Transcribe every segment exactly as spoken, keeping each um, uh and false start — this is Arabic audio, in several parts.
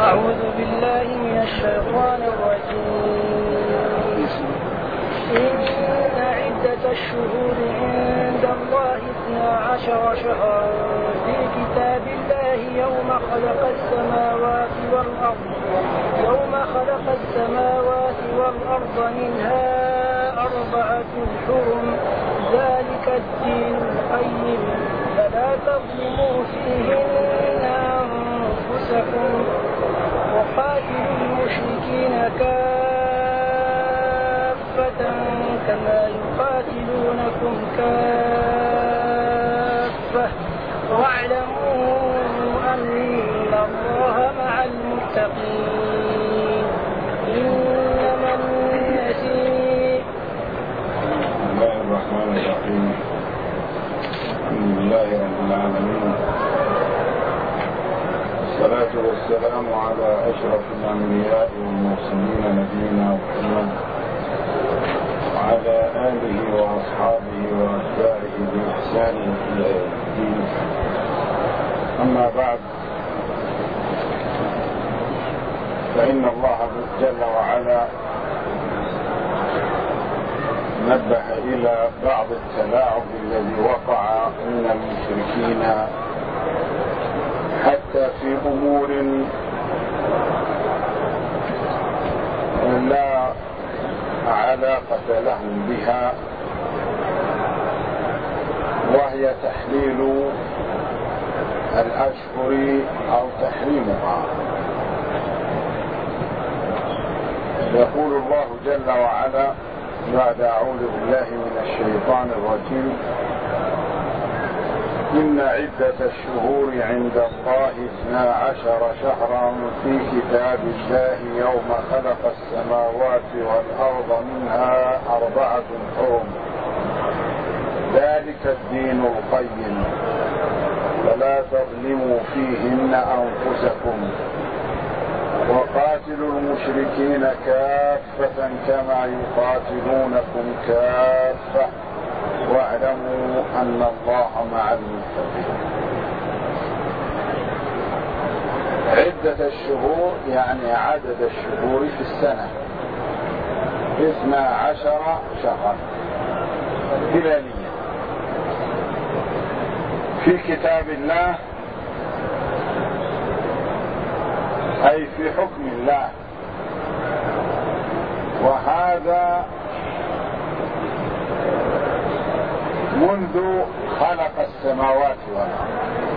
أعوذ بالله من الشيطان الرجيم. إن عدة الشهور عند الله اثنا عشر شهرا في كتاب الله يوم خلق السماوات والأرض يوم خلق السماوات والأرض منها أربعة حرم ذلك الدين القيم فلا تظلموا فيهن أنفسكم وقاتلوا المشركين كافة كما يقاتلونكم كافة واعلموا أن الله مع المتقين. إنما النسيء. بسم الله الرحمن الرحيم. الحمد لله رب العالمين، والصلاة والسلام على أشرف الأنبياء والمرسلين نبينا محمد وعلى آله وأصحابه وأتباعه بإحسان إلى يوم الدين. أما بعد، فإن الله جل وعلا نبه إلى بعض التلاعب الذي وقع من المشركين حتى في أمور لا علاقة لهم بها، وهي تحليل الأشهر أو تحريمها. يقول الله جل وعلا بعد أعوذ بالله من الشيطان الرجيم: إن عدة الشهور عند الله اثنا عشر شهرا في كتاب الله يوم خلق السماوات والأرض منها أربعة حرم ذلك الدين القيم فلا تظلموا فيهن أنفسكم وقاتلوا المشركين كافة كما يقاتلونكم كافة واعلموا أن الله مع المتقين. عدة الشهور يعني عدد الشهور في السنة اثنا عشر شهرا هلاليا في كتاب الله، أي في حكم الله، وهذا منذ خلق السماوات والأرض.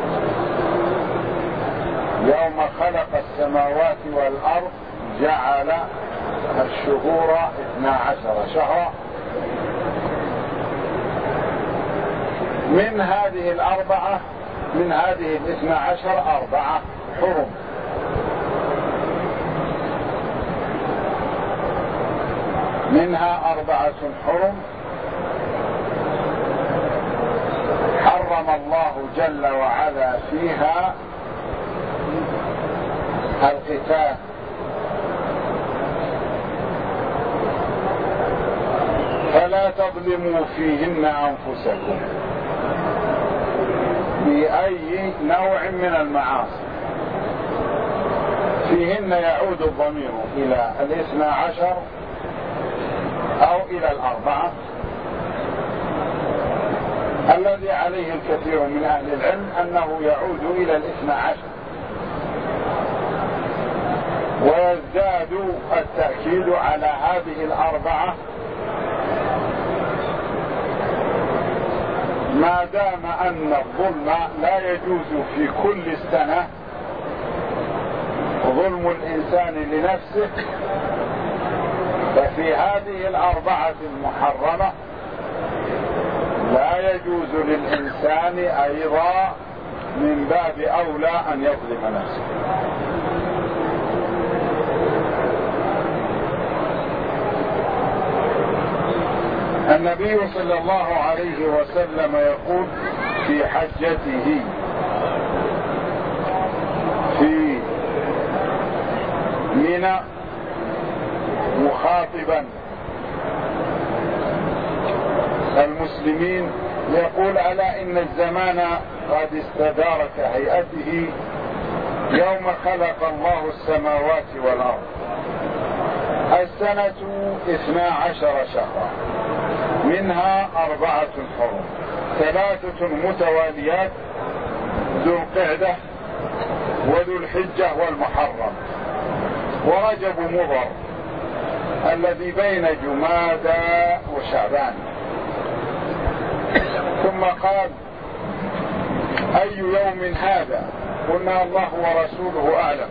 يوم خلق السماوات والأرض جعل الشهور اثنا عشر شهرا، من هذه الأربعة من هذه الاثنى عشر أربعة حرم. منها أربعة حرم حرم الله جل وعلا فيها القتال، فلا تظلموا فيهن أنفسكم بأي نوع من المعاصي. فيهن يعود الضمير إلى الاثنى عشر أو إلى الأربعة، الذي عليه الكثير من أهل العلم أنه يعود إلى الاثنى عشر، ويزداد التأكيد على هذه الأربعة ما دام أن الظلم لا يجوز في كل سنة، ظلم الإنسان لنفسه، ففي هذه الأربعة المحرمة لا يجوز للإنسان أيضا من باب أولى أن يظلم نفسه. النبي صلى الله عليه وسلم يقول في حجته في منى مخاطبا المسلمين، يقول: ألا إن الزمان قد استدار كهيئته يوم خلق الله السماوات والأرض. السنة اثنا عشر شهرا، منها أربعة حرم، ثلاثة متواليات، ذو القعدة وذو الحجة والمحرم ورجب مضر الذي بين جمادى وشعبان. ثم قال: أي يوم هذا؟ قلنا: الله ورسوله أعلم.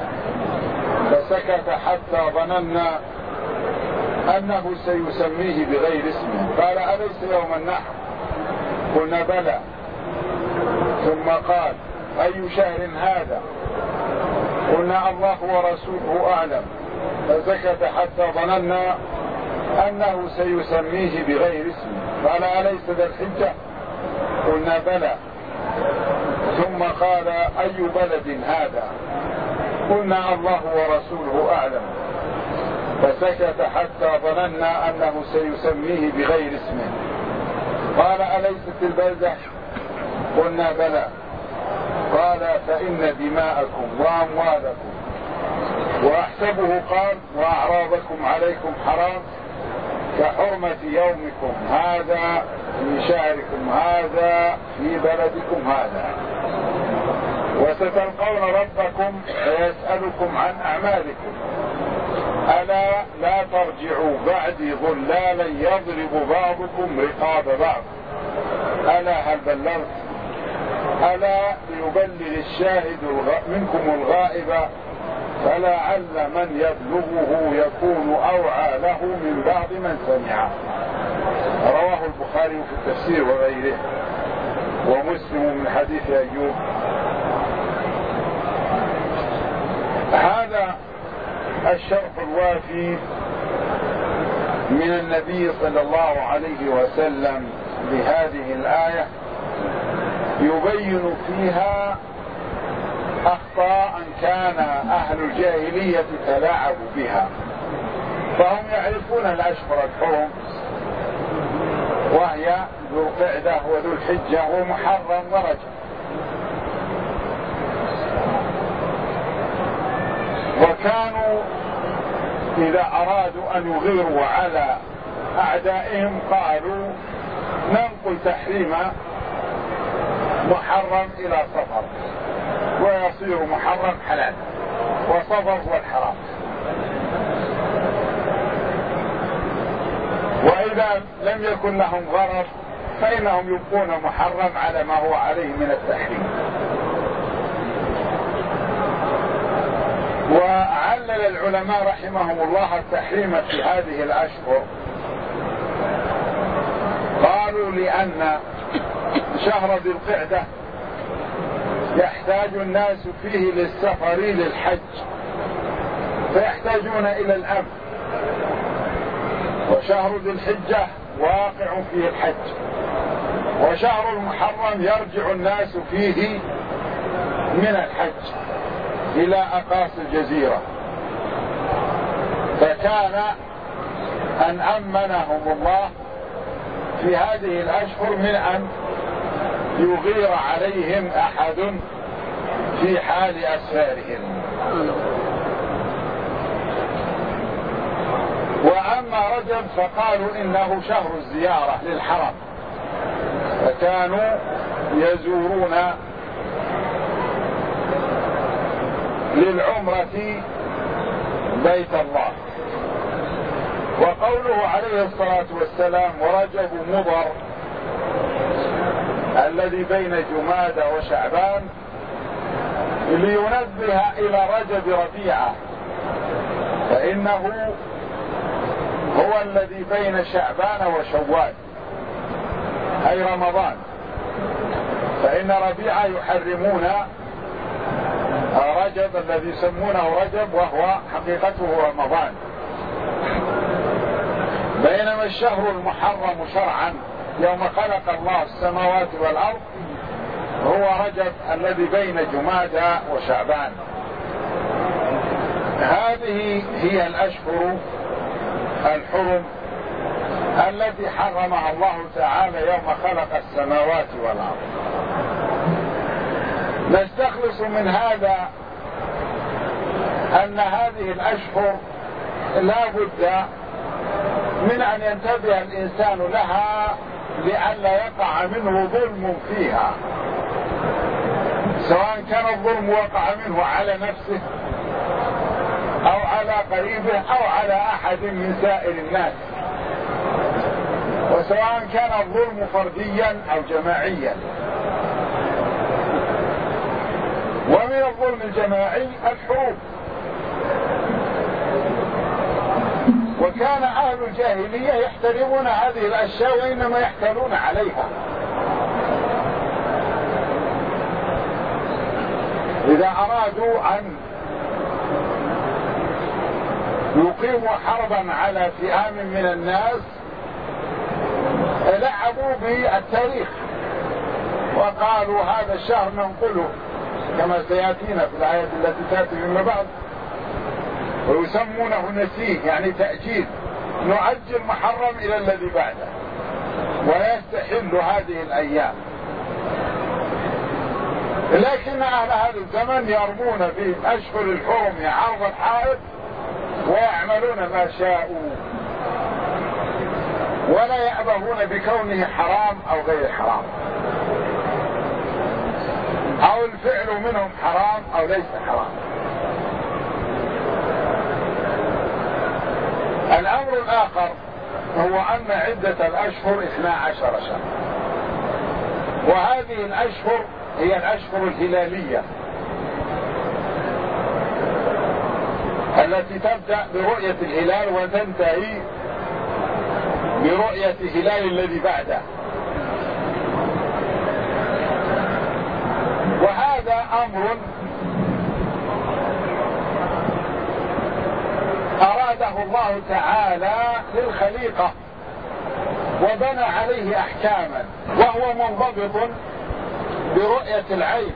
فسكت حتى ظننا أنه سيسميه بغير اسمه. قال: أليس يوم النحر؟ قلنا: بلى. ثم قال: أي شهر هذا؟ قلنا: الله ورسوله أعلم. فسكت حتى ظننا أنه سيسميه بغير اسمه. قال: أليس ذا الحجة؟ قلنا: بلى. ثم قال: أي بلد هذا؟ قلنا: الله ورسوله أعلم. فسكت حتى ظننا أنه سيسميه بغير اسمه. قال: أليست البلدة؟ قلنا: بلى. قال: فإن دماءكم وأموالكم، وأحسبه قال: وأعراضكم عليكم حرام كحرمة يومكم هذا في شهركم هذا في بلدكم هذا، وستلقون ربكم فيسألكم عن أعمالكم. ألا لا ترجعوا بعدي ضلالا يضرب بعضكم رقاب بعض. ألا هل بلغت؟ ألا ليبلغ الشاهد منكم الغائب فلعل من يبلغه يكون أوعى له من بعض من سمعه. رواه البخاري في التفسير وغيره، ومسلم من حديث أيوب. هذا الشرح الوافي من النبي صلى الله عليه وسلم لهذه الآية يبين فيها أخطاء كان أهل الجاهلية تلاعبوا بها. فهم يعرفون الأشهر الحرم، وهي ذو القعدة وذو الحجة ومحرم ورجب، وكانوا إذا أرادوا أن يغيروا على أعدائهم قالوا: ننقل تحريم محرم إلى صفر ويصير محرم حلال، وصفر هو الحرام. وإذا لم يكن لهم غرض فإنهم يبقون محرم على ما هو عليه من التحريم. وعلل العلماء رحمهم الله التحريم في هذه الأشهر، قالوا: لأن شهر ذي القعدة يحتاج الناس فيه للسفر للحج، فيحتاجون إلى الأمن، وشهر ذي الحجة واقع فيه الحج، وشهر المحرم يرجع الناس فيه من الحج إلى أقاصي الجزيرة، فكان أن أمنهم الله في هذه الأشهر من أن يغير عليهم أحد في حال أسفارهم. وأما رجب فقالوا إنه شهر الزيارة للحرم، فكانوا يزورون للعمرة بيت الله. وقوله عليه الصلاة والسلام: ورجب مضر الذي بين جمادى وشعبان، لينبه إلى رجب ربيعة، فإنه هو الذي بين شعبان وشوال أي رمضان، فإن ربيعة يحرمون رجب الذي يسمونه رجب وهو حقيقته رمضان، بينما الشهر المحرم شرعا يوم خلق الله السماوات والأرض هو رجب الذي بين جمادى وشعبان. هذه هي الأشهر الحرم التي حرمها الله تعالى يوم خلق السماوات والأرض. نستخلص من هذا أن هذه الأشهر لا بد من أن ينتبه الإنسان لها لئلا يقع منه ظلم فيها، سواء كان الظلم وقع منه على نفسه أو على قريبه أو على أحد من سائر الناس، وسواء كان الظلم فرديا أو جماعيا. ومن الظلم الجماعي الحروب، وكان أهل الجاهلية يحترمون هذه الأشياء وإنما يحتالون عليها. إذا أرادوا أن يقيموا حربا على فئام من الناس لعبوا بالتاريخ وقالوا هذا الشهر ننقله كما سيأتينا في الآيات التي تأتي من بعد، ويسمونه نسيه يعني تأجيل، نؤجل محرم إلى الذي بعده ويستحل هذه الأيام. لكن أهل هذا الزمن يرمون في أشهر الحرم عرض الحائط ويعملون ما شاءوا ولا يأبهون بكونه حرام أو غير حرام، أو الفعل منهم حرام أو ليس حرام. الأمر الآخر هو أن عدة الأشهر اثنا عشر شهر، وهذه الأشهر هي الأشهر الهلالية التي تبدأ برؤية الهلال وتنتهي برؤية هلال الذي بعده. وهذا أمر أراده الله تعالى للخليقة وبنى عليه أحكاما، وهو منضبط برؤية العين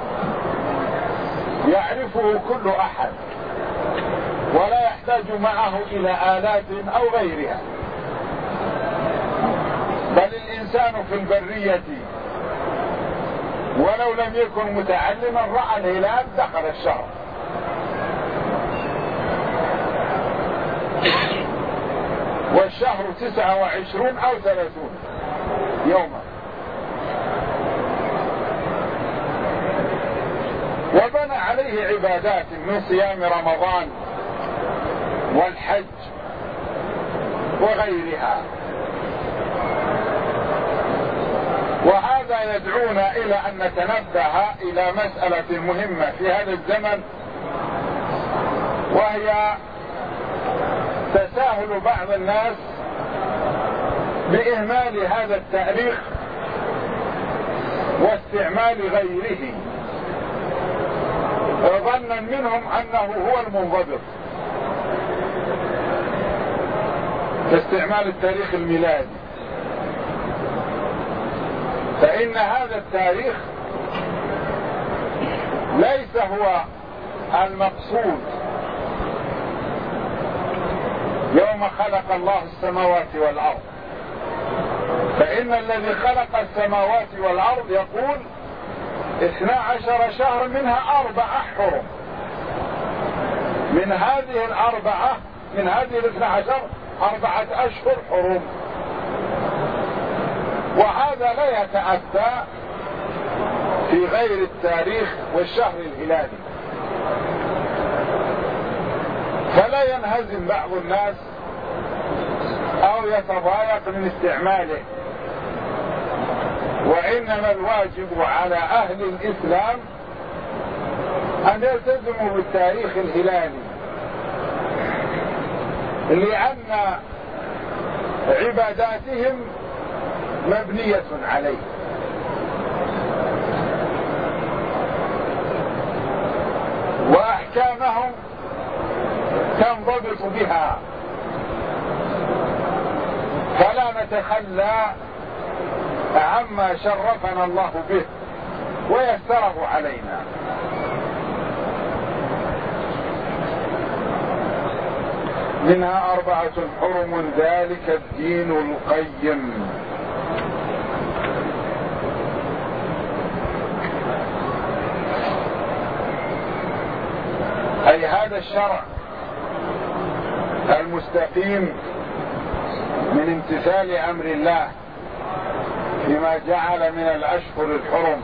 يعرفه كل أحد ولا يحتاج معه إلى آلات أو غيرها. بل الإنسان في البرية ولو لم يكن متعلما رأى الهلال دخل الشهر. والشهر تسعة وعشرون أو ثلاثون يوما. وبنى عليه عبادات من صيام رمضان والحج وغيرها. وهذا يدعونا إلى أن نتنبه إلى مسألة مهمة في هذا الزمن، وهي تساهل بعض الناس بإهمال هذا التاريخ واستعمال غيره ظنا منهم أنه هو المنضبط، كاستعمال التاريخ الميلادي. فإن هذا التاريخ ليس هو المقصود. يوم خلق الله السماوات والأرض، فإن الذي خلق السماوات والأرض يقول اثنا عشر شهر منها أربع حرم. من هذه الأربعة من هذه الاثنى عشر أربعة أشهر حرم، وهذا لا يتأتى في غير التاريخ والشهر الهلالي. فلا ينهزم بعض الناس أو يتضايق من استعماله، وإنما الواجب على أهل الإسلام أن يلتزموا بالتاريخ الهلالي، لأن عباداتهم مبنية عليه. وأحكامهم تنضبط بها، فلا نتخلى عما شرفنا الله به ويسره علينا. منها أربعة حرم ذلك الدين القيم. أي في هذا الشرع المستقيم من امتثال أمر الله فيما جعل من الأشهر الحرم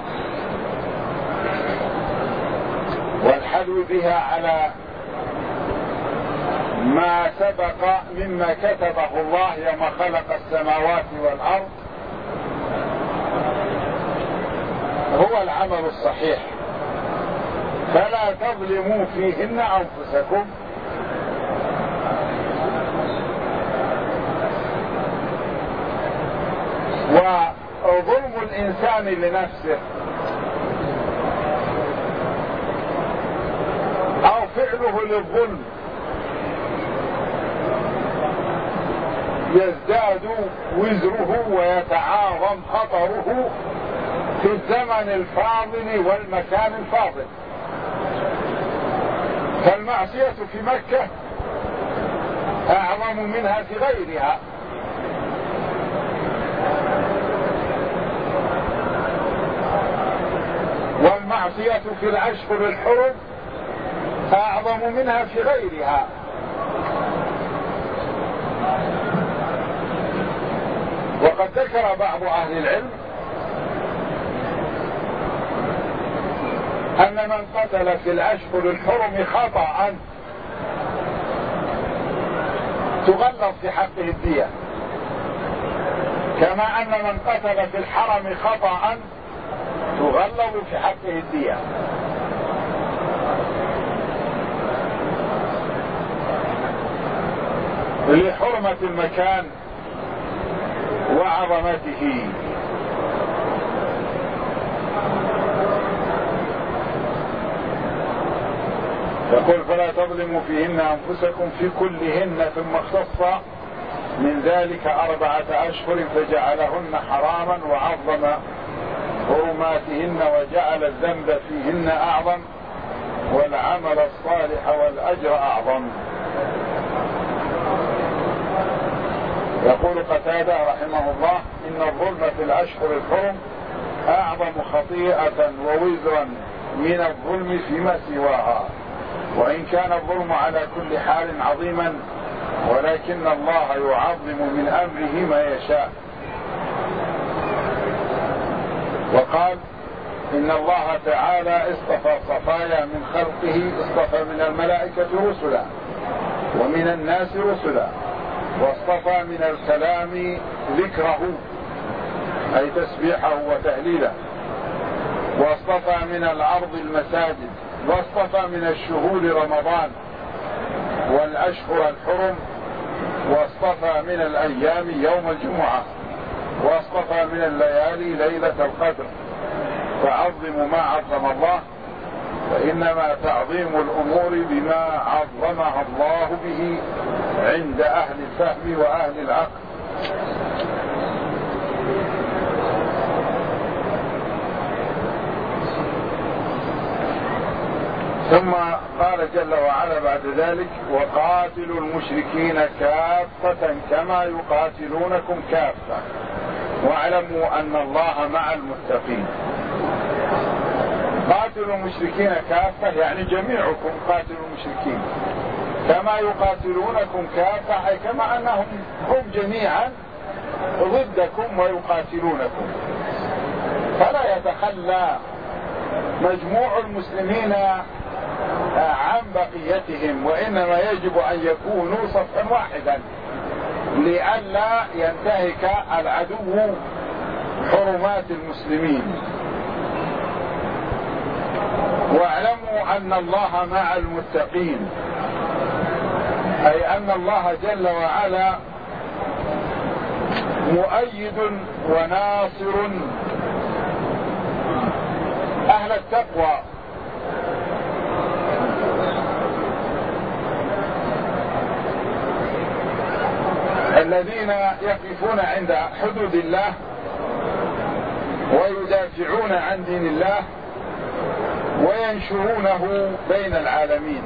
والحدو بها على ما سبق مما كتبه الله يوم خلق السماوات والأرض هو العمل الصحيح، فلا تظلموا فيهن أنفسكم. وظلم الإنسان لنفسه أو فعله للظلم يزداد وزره ويتعاظم خطره في الزمن الفاضل والمكان الفاضل. فالمعصية في مكة أعظم منها في غيرها، والمعصية في الأشهر الحرم أعظم منها في غيرها. وقد ذكر بعض أهل العلم أن من قتل في الأشهر الحرم خطأ تغلظ في حقه الدية، كما أن من قتل في الحرم خطأ تغلظ في حقه الدية. لحرمة المكان وعظمته. يقول فلا تظلموا فيهن أنفسكم في كلهن، ثم اختص من ذلك أربعة أشهر فجعلهن حراما وعظم حرماتهن وجعل الذنب فيهن أعظم والعمل الصالح والأجر أعظم. يقول قتادة رحمه الله إن الظلم في الأشهر الحرم أعظم خطيئة ووزرا من الظلم فيما سواها، وإن كان الظلم على كل حال عظيما ولكن الله يعظم من أمره ما يشاء. وقال إن الله تعالى اصطفى صفايا من خلقه، اصطفى من الملائكة رسلا ومن الناس رسلا، واصطفى من الكلام ذكره أي تسبيحه وتهليله، واصطفى من الأرض المساجد، واصطفى من الشهور رمضان والأشهر الحرم، واصطفى من الأيام يوم الجمعة، واصطفى من الليالي ليلة القدر. فعظموا ما عظم الله، فإنما تعظيم الأمور بما عظمها الله به عند أهل الفهم وأهل العقل. ثم قال جل وعلا بعد ذلك وقاتلوا المشركين كافة كما يقاتلونكم كافة واعلموا أن الله مع المتقين. قاتلوا المشركين كافة يعني جميعكم قاتلوا المشركين، كما يقاتلونكم كافة أي كما أنهم هم جميعا ضدكم ويقاتلونكم، فلا يتخلى مجموع المسلمين عن بقيتهم، وإنما يجب أن يكونوا صفا واحدا لئلا ينتهك العدو حرمات المسلمين. واعلموا أن الله مع المتقين، أي أن الله جل وعلا مؤيد وناصر أهل التقوى الذين يقفون عند حدود الله ويدافعون عن دين الله وينشرونه بين العالمين.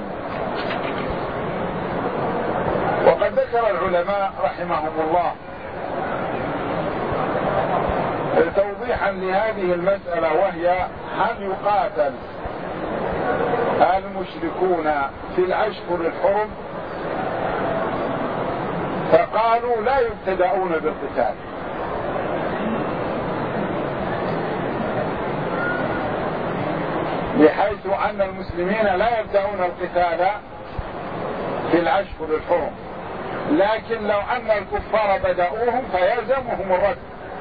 وقد ذكر العلماء رحمهم الله توضيحا لهذه المسألة، وهي هل يقاتل المشركون في الأشهر الحرم، فقالوا لا يبتدؤون بالقتال، بحيث أن المسلمين لا يبدأون القتال في الأشهر الحرم، لكن لو أن الكفار بدأوهم فيلزمهم الرد.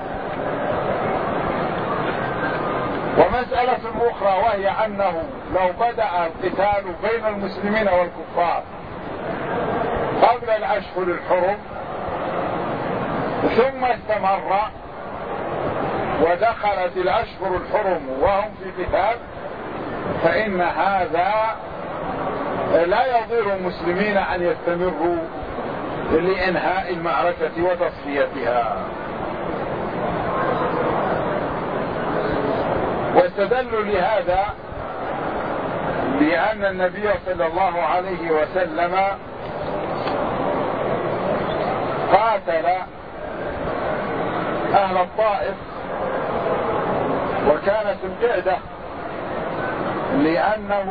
ومسألة أخرى وهي أنه لو بدأ القتال بين المسلمين والكفار قبل الأشهر الحرم ثم استمر ودخلت الأشهر الحرم وهم في قتال، فإن هذا لا يضر المسلمين أن يستمروا لإنهاء المعركة وتصفيتها. واستدلوا لهذا بأن النبي صلى الله عليه وسلم قاتل أهل الطائف وكانت القعدة لأنه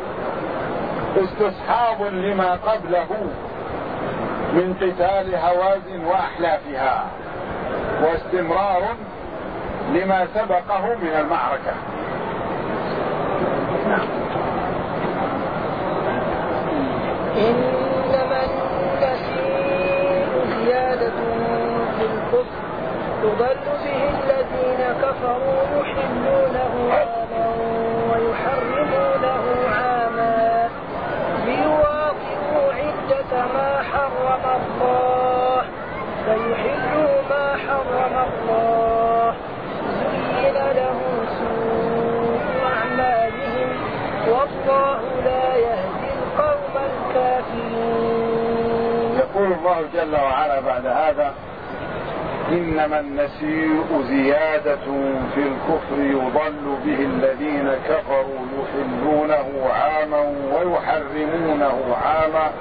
استصحاب لما قبله من قتال هوازن وأحلافها واستمرار لما سبقه من المعركة. إنما النسيء زيادة في الكفر يضل به الذين كفروا يحلونه عاما ويحرمونه عاما ليواطئوا عدة ما حرم الله فيحلوا ما حرم الله زين لهم سوء أعمالهم والله لا يهدي القوم الكافرين. يقول الله جل وعلا بعد هذا: إنما النسيء زيادة في الكفر يضل به الذين كفروا يحلونه عاما ويحرمونه عاما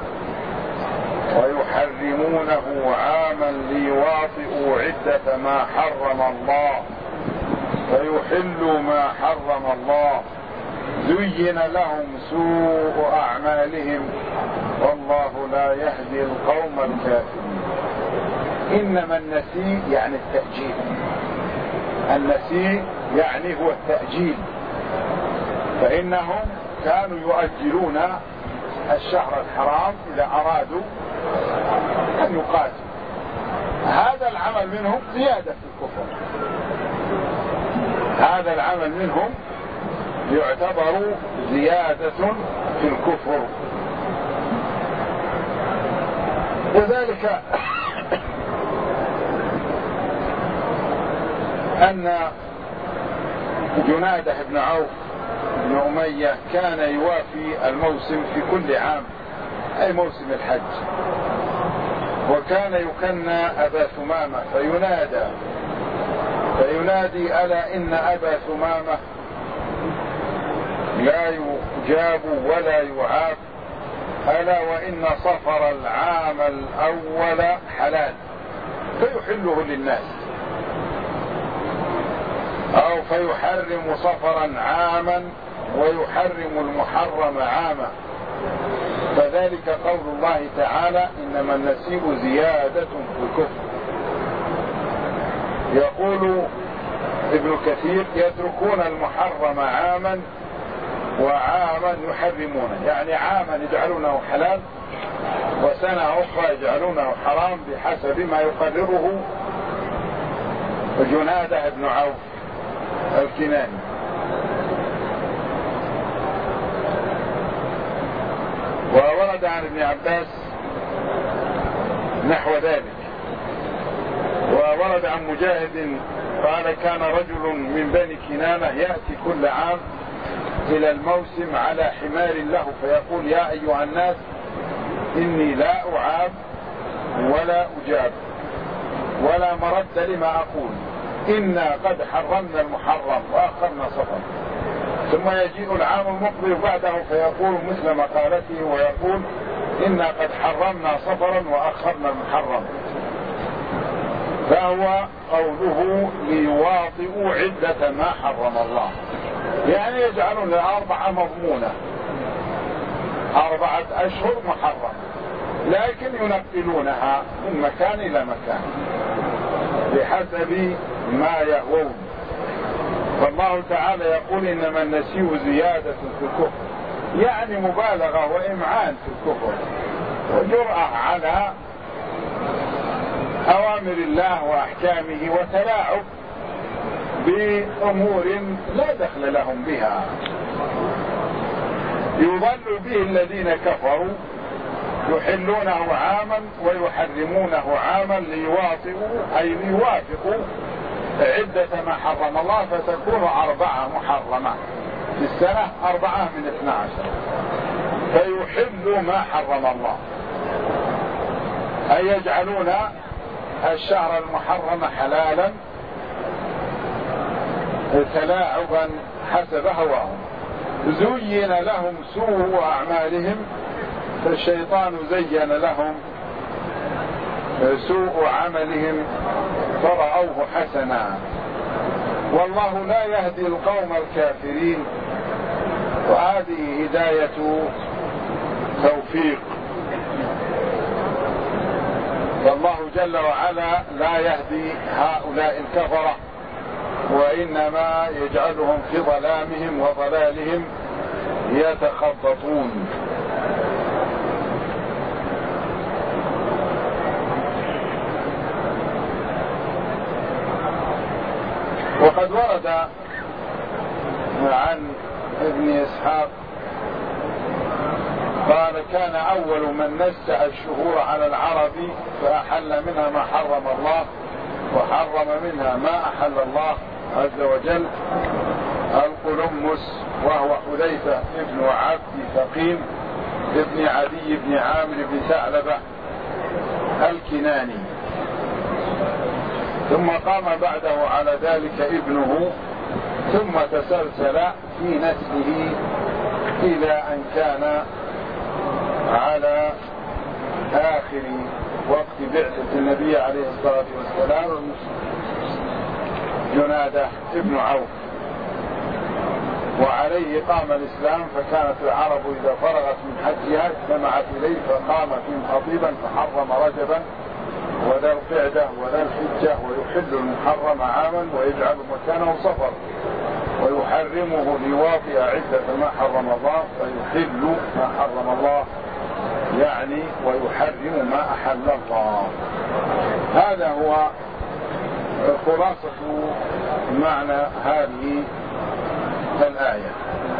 ويحرمونه عاما ليواطئوا عدة ما حرم الله فيحلوا ما حرم الله زين لهم سوء أعمالهم والله لا يهدي القوم الكافرين. إنما النسيء يعني التأجيل، النسيء يعني هو التأجيل، فإنهم كانوا يؤجلون الشهر الحرام إذا أرادوا أن يقاتلوا. هذا العمل منهم زيادة في الكفر، هذا العمل منهم يعتبر زيادة في الكفر. وذلك أن جناده بن عوف بن أمية كان يوافي الموسم في كل عام، أي موسم الحج، وكان يكنى أبا ثمامة فينادى فينادي: ألا إن أبا ثمامة لا يجاب ولا يعاب، ألا وإن صفر العام الأول حلال فيحله للناس، أو فيحرم صفرا عاما ويحرم المحرم عاما. فذلك قول الله تعالى: إنما النسيء زيادة في الكفر. يقول ابن كثير: يتركون المحرم عاما وعاما يحرمونه، يعني عاما يجعلونه حلال وسنة أخرى يجعلونه حرام بحسب ما يقرره جناده بن عوف الكناني. وورد عن ابن عباس نحو ذلك. وورد عن مجاهد قال: كان رجل من بني كنانة يأتي كل عام إلى الموسم على حمار له فيقول: يا أيها الناس إني لا أعاب ولا أجاب ولا مرد لما أقول، إنا قد حرمنا المحرم وأخرنا صفر. ثم يجيء العام المقبل بعده فيقول مثل مقالته ويقول: إنا قد حرمنا صفرا وأخرنا المحرم. فهو قوله ليواطئوا عدة ما حرم الله، يعني يجعلون الأربعة مضمونة، أربعة أشهر محرم، لكن ينقلونها من مكان إلى مكان بحسب ما يهوون. فالله تعالى يقول إنما النسيء زيادة في الكفر، يعني مبالغة وإمعان في الكفر وجرأة على أوامر الله وأحكامه وتلاعب بأمور لا دخل لهم بها. يضل به الذين كفروا يحلونه عاما ويحرمونه عاما ليواطئوا أي ليوافقوا عدة ما حرم الله، فتكون أربعة محرمة في السنة، أربعة من اثنى عشر، فيحلوا ما حرم الله، أي يجعلون الشهر المحرم حلالا تلاعبا حسب هواهم. زين لهم سوء أعمالهم، فالشيطان زين لهم سوء عملهم فرأوه حسنا، والله لا يهدي القوم الكافرين، وهذه هداية توفيق. فالله جل وعلا لا يهدي هؤلاء الكفرة، وإنما يجعلهم في ظلامهم وضلالهم يتخبطون. وقد ورد عن ابن إسحاق قال كان أول من نزع الشهور على العرب فأحل منها ما حرم الله وحرم منها ما أحل الله عز وجل القلمس، وهو حذيفة ابن عبد ثقيم ابن عدي بن عامر بن ثعلبة الكناني، ثم قام بعده على ذلك ابنه، ثم تسلسل في نسله إلى أن كان على آخر وقت بعثة النبي عليه الصلاة والسلام جنادة ابن عوف، وعليه قام الإسلام. فكانت العرب إذا فرغت من حجها اجتمعت إليه فقام فيهم خطيبا فحرم رجبا وذا القعدة وذا الحجة، ويحل المحرم عاما ويجعل مكانه صفر، ويحرمه ليواطئ عدة ما حرم الله، ويحل ما حرم الله يعني ويحرم ما أحل الله. هذا هو خلاصة معنى هذه الآية.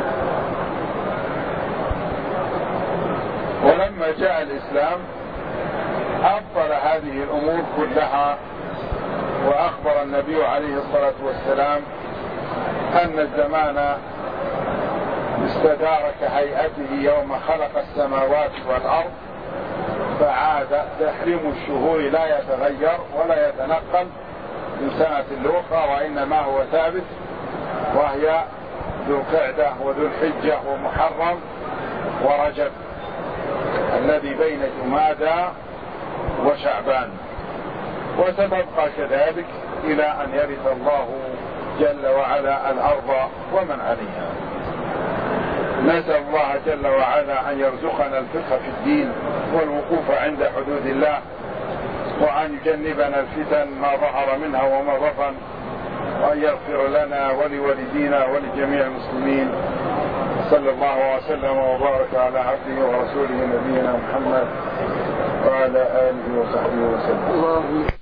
ولما جاء الإسلام أبطل هذه الأمور كلها، وأخبر النبي عليه الصلاة والسلام أن الزمان استدار كهيئته يوم خلق السماوات والأرض، فعاد تحريم الشهور لا يتغير ولا يتنقل من سنة لأخرى، وإنما هو ثابت، وهي ذو القعدة وذو الحجة ومحرم ورجب الذي بين جمادى وشعبان، وستبقى كذلك إلى أن يرث الله جل وعلا الأرض ومن عليها. نسأل الله جل وعلا أن يرزقنا الفقه في الدين والوقوف عند حدود الله، وأن يجنبنا الفتن ما ظهر منها وما بطن، وأن يغفر لنا ولوالدينا ولجميع المسلمين. صلى الله وسلم وبارك على عبده ورسوله نبينا محمد وعلى آله وصحبه وسلم.